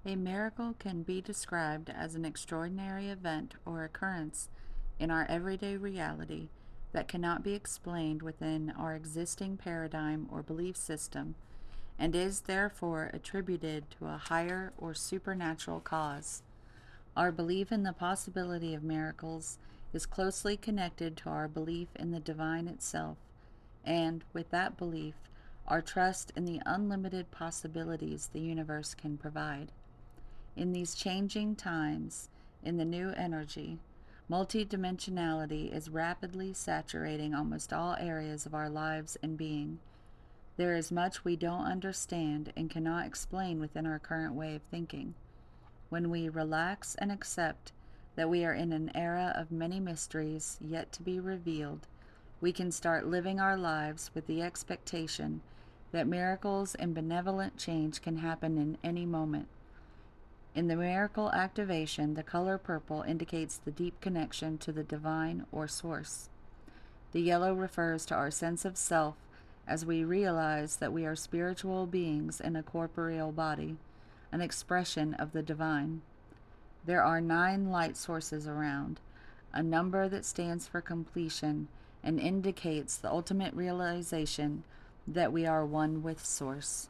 A miracle can be described as an extraordinary event or occurrence in our everyday reality that cannot be explained within our existing paradigm or belief system and is therefore attributed to a higher or supernatural cause. Our belief in the possibility of miracles is closely connected to our belief in the divine itself, and with that belief, our trust in the unlimited possibilities the universe can provide. In these changing times, in the new energy, multidimensionality is rapidly saturating almost all areas of our lives and being. There is much we don't understand and cannot explain within our current way of thinking. When we relax and accept that we are in an era of many mysteries yet to be revealed, we can start living our lives with the expectation that miracles and benevolent change can happen in any moment. In the miracle activation, the color purple indicates the deep connection to the divine or source. The yellow refers to our sense of self as we realize that we are spiritual beings in a corporeal body, an expression of the divine. There are 9 light sources around, a number that stands for completion and indicates the ultimate realization that we are one with Source.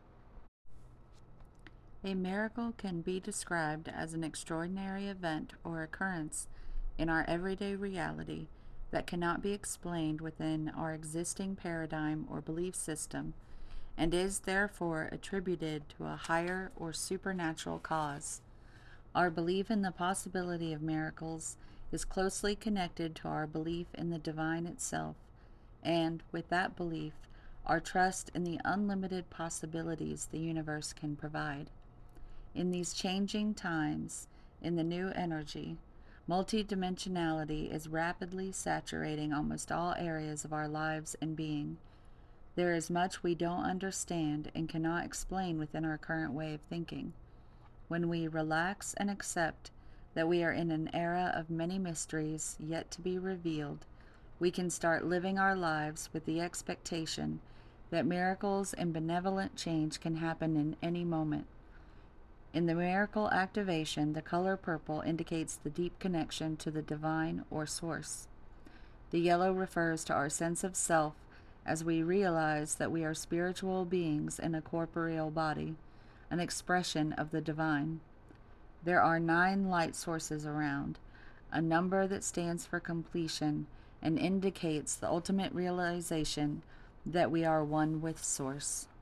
A miracle can be described as an extraordinary event or occurrence in our everyday reality that cannot be explained within our existing paradigm or belief system and is therefore attributed to a higher or supernatural cause. Our belief in the possibility of miracles is closely connected to our belief in the divine itself, and with that belief, our trust in the unlimited possibilities the universe can provide. In these changing times, in the new energy, multidimensionality is rapidly saturating almost all areas of our lives and being. There is much we don't understand and cannot explain within our current way of thinking. When we relax and accept that we are in an era of many mysteries yet to be revealed, we can start living our lives with the expectation that miracles and benevolent change can happen in any moment. In the miracle activation, the color purple indicates the deep connection to the divine or source. The yellow refers to our sense of self as we realize that we are spiritual beings in a corporeal body, an expression of the divine. There are 9 light sources around, a number that stands for completion and indicates the ultimate realization that we are one with Source.